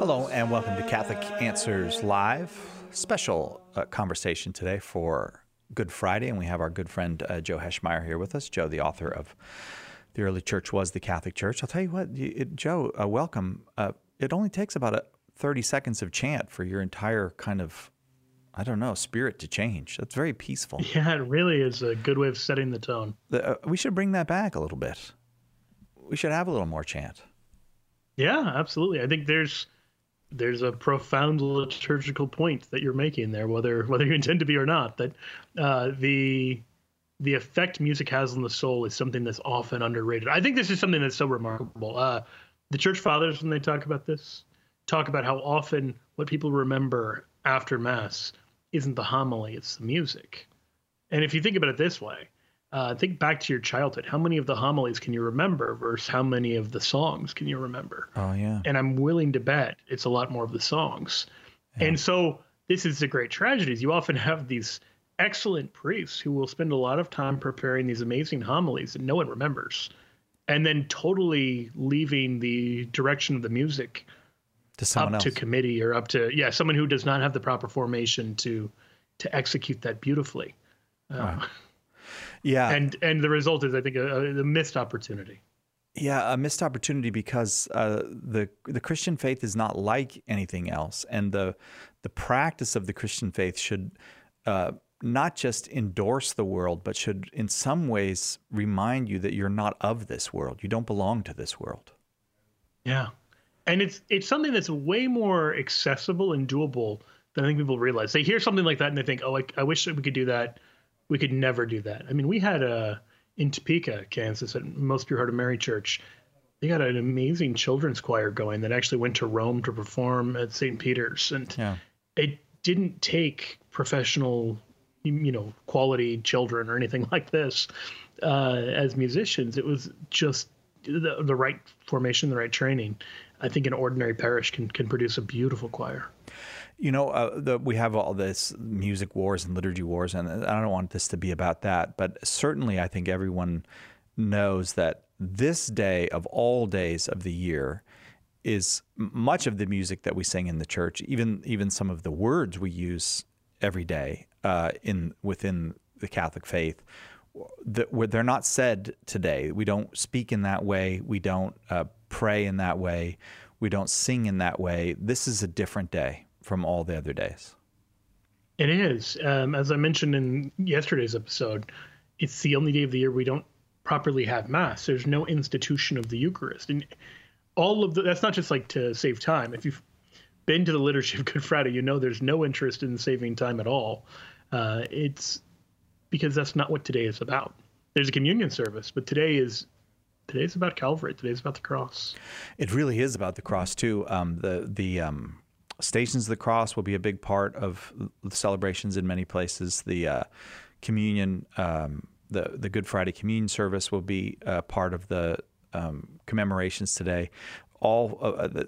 Hello and welcome to Catholic Answers Live. Special conversation today for Good Friday, and we have our good friend Joe Heschmeyer here with us. Joe, the author of The Early Church Was the Catholic Church. I'll tell you what, Joe, welcome. It only takes about 30 seconds of chant for your entire kind of, spirit to change. That's very peaceful. Yeah, it really is a good way of setting the tone. We should bring that back a little bit. We should have a little more chant. Yeah, absolutely. I think there's a profound liturgical point that you're making there, whether you intend to be or not. That the effect music has on the soul is something that's often underrated. I think this is something that's so remarkable. The Church Fathers, when they talk about this, talk about how often what people remember after Mass isn't the homily, it's the music. And if you think about it this way, think back to your childhood. How many of the homilies can you remember versus how many of the songs can you remember? Oh, yeah. And I'm willing to bet it's a lot more of the songs. Yeah. And so this is the great tragedy. You often have these excellent priests who will spend a lot of time preparing these amazing homilies that no one remembers, and then totally leaving the direction of the music to someone else, to committee, or up to someone who does not have the proper formation to execute that beautifully. Wow. Yeah, and the result is, I think, a missed opportunity. Yeah, a missed opportunity because the Christian faith is not like anything else, and the practice of the Christian faith should not just endorse the world, but should in some ways remind you that you're not of this world. You don't belong to this world. Yeah. And it's something that's way more accessible and doable than I think people realize. They hear something like that and they think, oh, I wish we could do that. We could never do that. I mean, we had in Topeka, Kansas, at Most Pure Heart of Mary Church, they got an amazing children's choir going that actually went to Rome to perform at St. Peter's. And it didn't take professional, quality children or anything like this as musicians. It was just the right formation, the right training. I think an ordinary parish can produce a beautiful choir. We have all this music wars and liturgy wars, and I don't want this to be about that, but certainly I think everyone knows that this day of all days of the year is much of the music that we sing in the church, even some of the words we use every day within the Catholic faith, they're not said today. We don't speak in that way. We don't pray in that way. We don't sing in that way. This is a different day from all the other days. It is. As I mentioned in yesterday's episode, it's the only day of the year we don't properly have Mass. There's no institution of the Eucharist. And that's not just like to save time. If you've been to the liturgy of Good Friday, there's no interest in saving time at all. It's because that's not what today is about. There's a communion service, but today's about Calvary. Today's about the cross. It really is about the cross too. The Stations of the Cross will be a big part of the celebrations in many places. The communion, the Good Friday communion service will be part of the commemorations today. All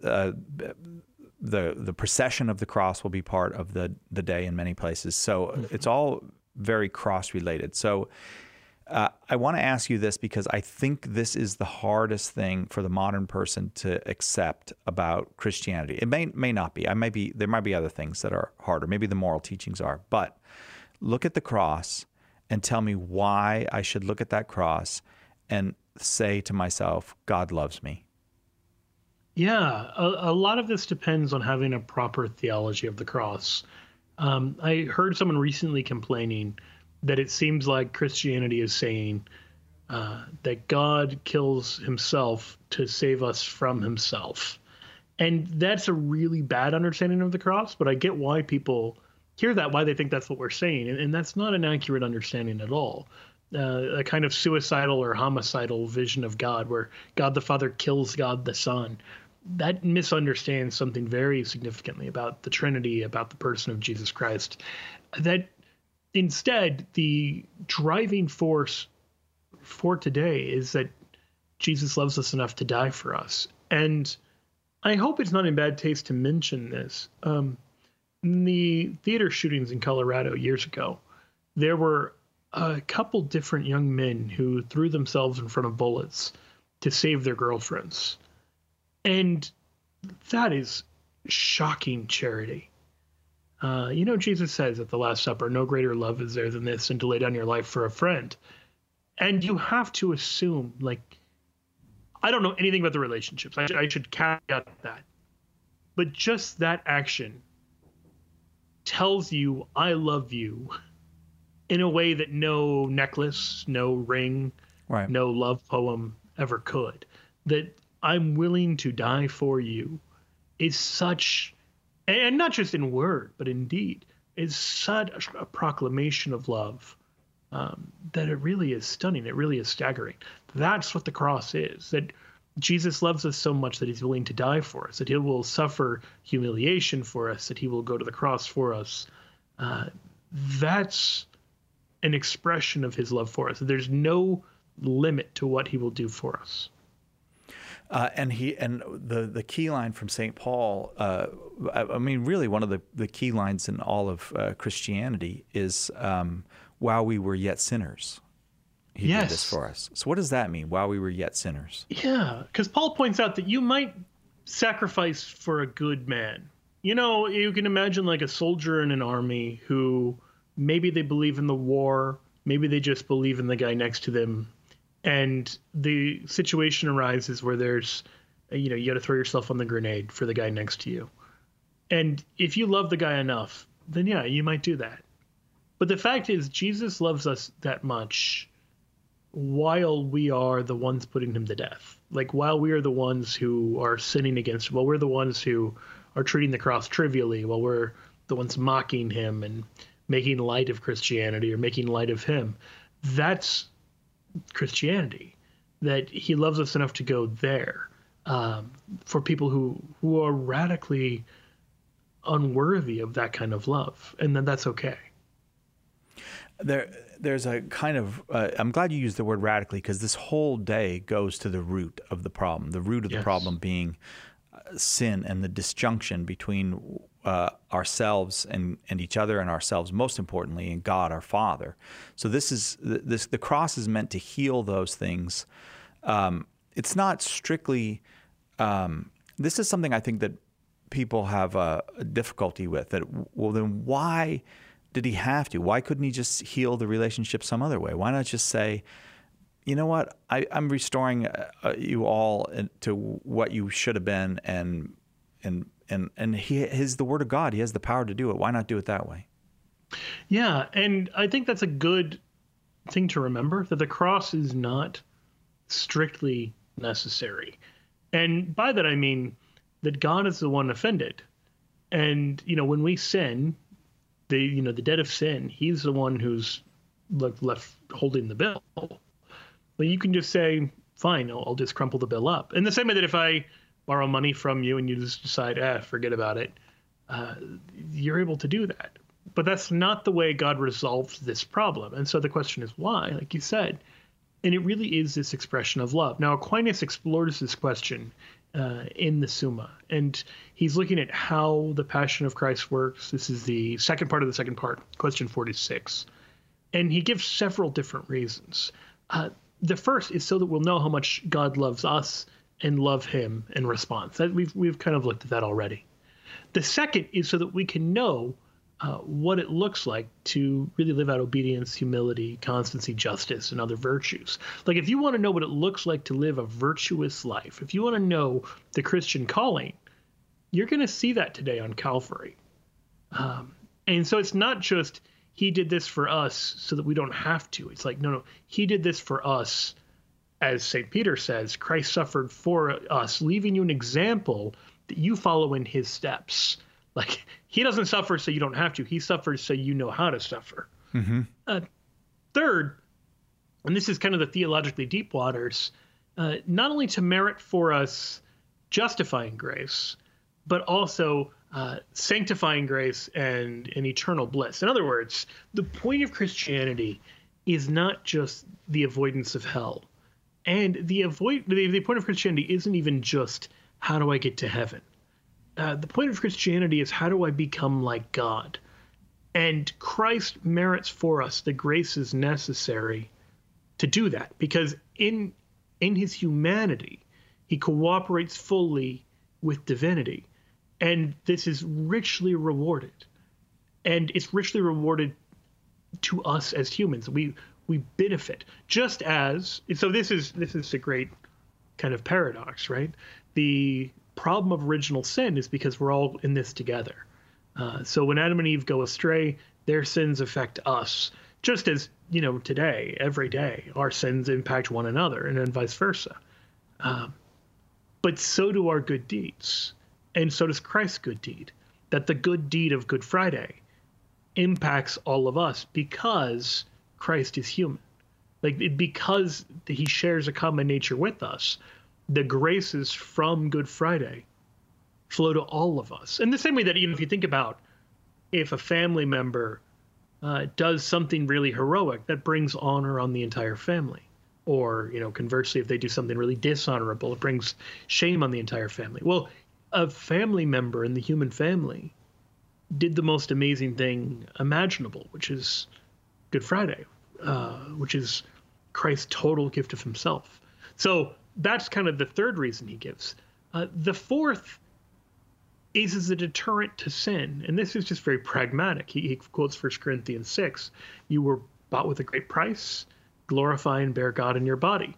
the procession of the cross will be part of the day in many places. So it's all very cross related. So I want to ask you this because I think this is the hardest thing for the modern person to accept about Christianity. It may not be. There might be other things that are harder. Maybe the moral teachings are. But look at the cross and tell me why I should look at that cross and say to myself, God loves me. Yeah, a lot of this depends on having a proper theology of the cross. I heard someone recently complaining that it seems like Christianity is saying that God kills himself to save us from himself. And that's a really bad understanding of the cross, but I get why people hear that, why they think that's what we're saying. And that's not an accurate understanding at all. A kind of suicidal or homicidal vision of God where God the Father kills God the Son. That misunderstands something very significantly about the Trinity, about the person of Jesus Christ. That instead, the driving force for today is that Jesus loves us enough to die for us. And I hope it's not in bad taste to mention this. In the theater shootings in Colorado years ago, there were a couple different young men who threw themselves in front of bullets to save their girlfriends. And that is shocking charity. Jesus says at the Last Supper, no greater love is there than this, and to lay down your life for a friend. And you have to assume, like, I don't know anything about the relationships. I should caveat that. But just that action tells you I love you in a way that no necklace, no ring, Right. no love poem ever could. That I'm willing to die for you is such, and not just in word, but in deed, is such a proclamation of love that it really is stunning. It really is staggering. That's what the cross is. That Jesus loves us so much that he's willing to die for us, that he will suffer humiliation for us, that he will go to the cross for us. That's an expression of his love for us. There's no limit to what he will do for us. And the key line from St. Paul, I mean, really one of the key lines in all of Christianity is, while we were yet sinners, he did this for us. So what does that mean, while we were yet sinners? Yeah, because Paul points out that you might sacrifice for a good man. You can imagine like a soldier in an army who maybe they believe in the war, maybe they just believe in the guy next to them. And the situation arises where there's, you got to throw yourself on the grenade for the guy next to you. And if you love the guy enough, then yeah, you might do that. But the fact is, Jesus loves us that much while we are the ones putting him to death. Like while we are the ones who are sinning against him, while we're the ones who are treating the cross trivially, while we're the ones mocking him and making light of Christianity or making light of him. That's Christianity, that he loves us enough to go there for people who are radically unworthy of that kind of love. And then that's okay. There's a kind of, I'm glad you used the word radically, because this whole day goes to the root of the problem, the root of the problem being sin and the disjunction between ourselves and each other, and ourselves, most importantly, and God, our Father. So the cross is meant to heal those things. It's not strictly, this is something I think that people have a difficulty with, that, well, then why did he have to? Why couldn't he just heal the relationship some other way? Why not just say, you know what, I'm restoring you all to what you should have been, and he's the Word of God. He has the power to do it. Why not do it that way? Yeah, and I think that's a good thing to remember, that the cross is not strictly necessary. And by that I mean that God is the one offended. And, when we sin, the debt of sin, he's the one who's left holding the bill. Well, you can just say, fine, I'll just crumple the bill up. In the same way that if I borrow money from you and you just decide, forget about it, you're able to do that. But that's not the way God resolves this problem. And so the question is why, like you said. And it really is this expression of love. Now, Aquinas explores this question in the Summa, and he's looking at how the Passion of Christ works. This is the second part of the second part, question 46. And he gives several different reasons. The first is so that we'll know how much God loves us and love him in response. That we've kind of looked at that already. The second is so that we can know what it looks like to really live out obedience, humility, constancy, justice, and other virtues. Like if you want to know what it looks like to live a virtuous life, if you want to know the Christian calling, you're going to see that today on Calvary. And so it's not just he did this for us so that we don't have to. It's like, no, he did this for us. As St. Peter says, Christ suffered for us, leaving you an example that you follow in his steps. Like he doesn't suffer so you don't have to. He suffers so you know how to suffer. Mm-hmm. Third, and this is kind of the theologically deep waters, not only to merit for us justifying grace, but also sanctifying grace and an eternal bliss. In other words, the point of Christianity is not just the avoidance of hell. And the point of Christianity isn't even just how do I get to heaven. The point of Christianity is how do I become like God? And Christ merits for us the graces necessary to do that, because in his humanity, he cooperates fully with divinity. And this is richly rewarded. And it's richly rewarded to us as humans. We benefit just as. So this is a great kind of paradox, right? The problem of original sin is because we're all in this together. So when Adam and Eve go astray, their sins affect us, just as today, every day, our sins impact one another, and then vice versa. But so do our good deeds, and so does Christ's good deed. That the good deed of Good Friday impacts all of us because Christ is human. Because he shares a common nature with us, the graces from Good Friday flow to all of us. In the same way that if you think about if a family member does something really heroic, that brings honor on the entire family. Or, conversely, if they do something really dishonorable, it brings shame on the entire family. Well, a family member in the human family did the most amazing thing imaginable, which is Good Friday, which is Christ's total gift of himself. So that's kind of the third reason he gives. The fourth is as a deterrent to sin. And this is just very pragmatic. He quotes 1 Corinthians 6. You were bought with a great price. Glorify and bear God in your body.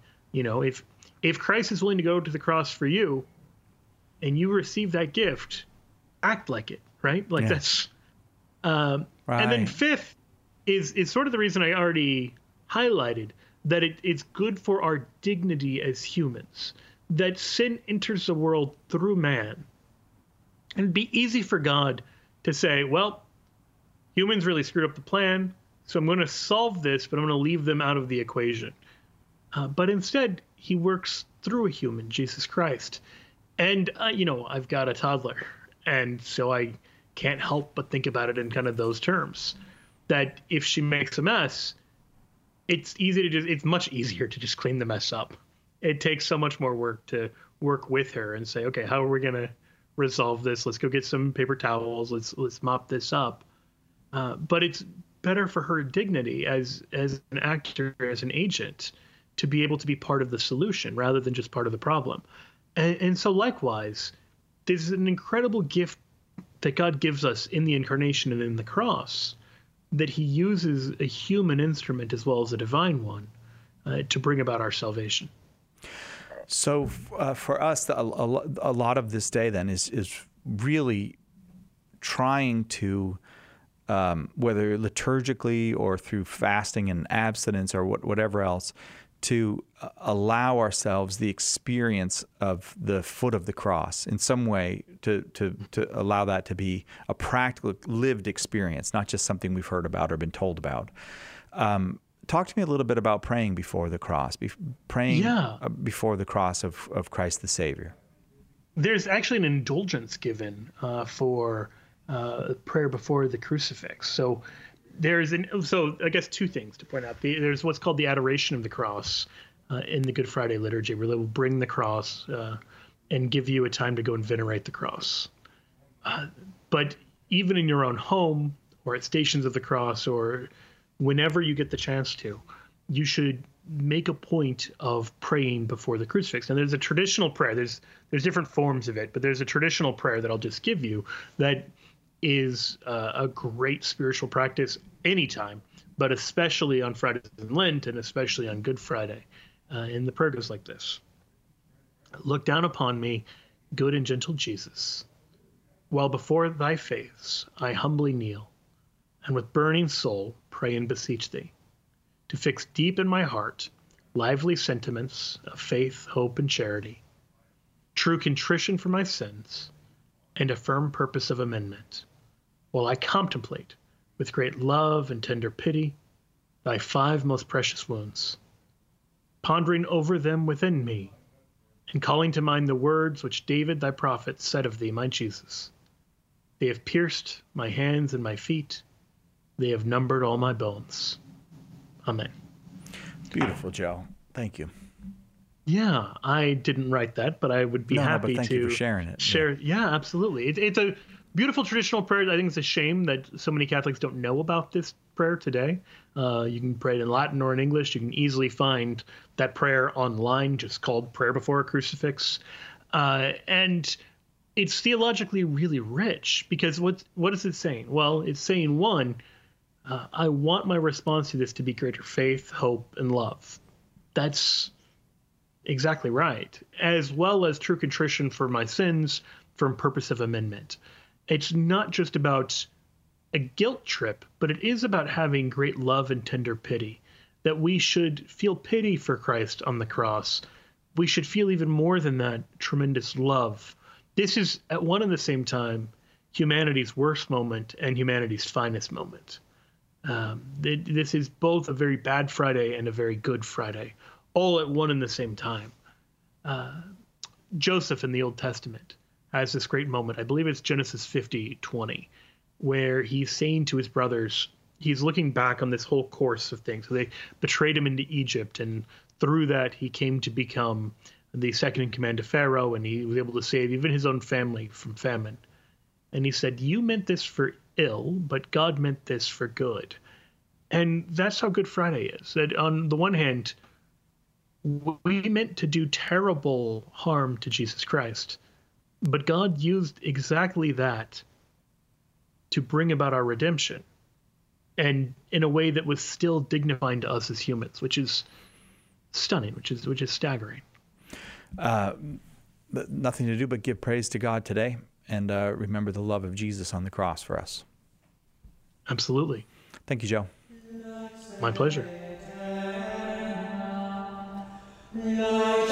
If Christ is willing to go to the cross for you and you receive that gift, act like it, right? That's right. And then fifth is sort of the reason I already highlighted, that it's good for our dignity as humans, that sin enters the world through man. And it'd be easy for God to say, well, humans really screwed up the plan, so I'm going to solve this, but I'm going to leave them out of the equation. But instead, he works through a human, Jesus Christ. And, I've got a toddler, and so I can't help but think about it in kind of those terms, that if she makes a mess, it's much easier to just clean the mess up. It takes so much more work to work with her and say, okay, how are we going to resolve this? Let's go get some paper towels. Let's mop this up. But it's better for her dignity as an actor, as an agent, to be able to be part of the solution rather than just part of the problem. And so likewise, there's an incredible gift that God gives us in the incarnation and in the cross, that he uses a human instrument as well as a divine one to bring about our salvation. So for us, a lot of this day then is really trying to, whether liturgically or through fasting and abstinence or whatever else, to allow ourselves the experience of the foot of the cross in some way, to allow that to be a practical, lived experience, not just something we've heard about or been told about. Talk to me a little bit about praying before the cross, before the cross of Christ the Savior. There's actually an indulgence given for prayer before the crucifix. So I guess two things to point out. There's what's called the adoration of the cross in the Good Friday liturgy, where they will bring the cross and give you a time to go and venerate the cross. But even in your own home or at stations of the cross or whenever you get the chance to, you should make a point of praying before the crucifix. And there's a traditional prayer. There's different forms of it, but there's a traditional prayer that I'll just give you that is a great spiritual practice anytime, but especially on Fridays in Lent and especially on Good Friday. And the prayer goes like this. Look down upon me, good and gentle Jesus, while before thy face I humbly kneel, and with burning soul pray and beseech thee, to fix deep in my heart lively sentiments of faith, hope, and charity, true contrition for my sins, and a firm purpose of amendment, while I contemplate with great love and tender pity thy 5 most precious wounds, pondering over them within me, and calling to mind the words which David thy prophet said of thee, my Jesus. They have pierced my hands and my feet. They have numbered all my bones. Amen. Beautiful, Joe. Thank you. Yeah, I didn't write that, but I would be happy but thank to you for sharing it. Yeah, absolutely. It's a beautiful traditional prayer. I think it's a shame that so many Catholics don't know about this prayer today. You can pray it in Latin or in English. You can easily find that prayer online, just called Prayer Before a Crucifix. And it's theologically really rich because what is it saying? Well, it's saying one, I want my response to this to be greater faith, hope, and love. That's exactly right, as well as true contrition for my sins from purpose of amendment. It's not just about a guilt trip, but it is about having great love and tender pity, that we should feel pity for Christ on the cross. We should feel even more than that, tremendous love. This is at one and the same time humanity's worst moment and humanity's finest moment. This is both a very bad Friday and a very good Friday, all at one and the same time. Joseph in the Old Testament has this great moment. I believe it's Genesis 50:20, where he's saying to his brothers, he's looking back on this whole course of things. So they betrayed him into Egypt, and through that he came to become the second in command to Pharaoh, and he was able to save even his own family from famine. And he said, you meant this for ill, but God meant this for good. And that's how Good Friday is. That on the one hand, we meant to do terrible harm to Jesus Christ, but God used exactly that to bring about our redemption, and in a way that was still dignifying to us as humans, which is stunning, which is staggering. Nothing to do but give praise to God today and remember the love of Jesus on the cross for us. Absolutely. Thank you, Joe. My pleasure.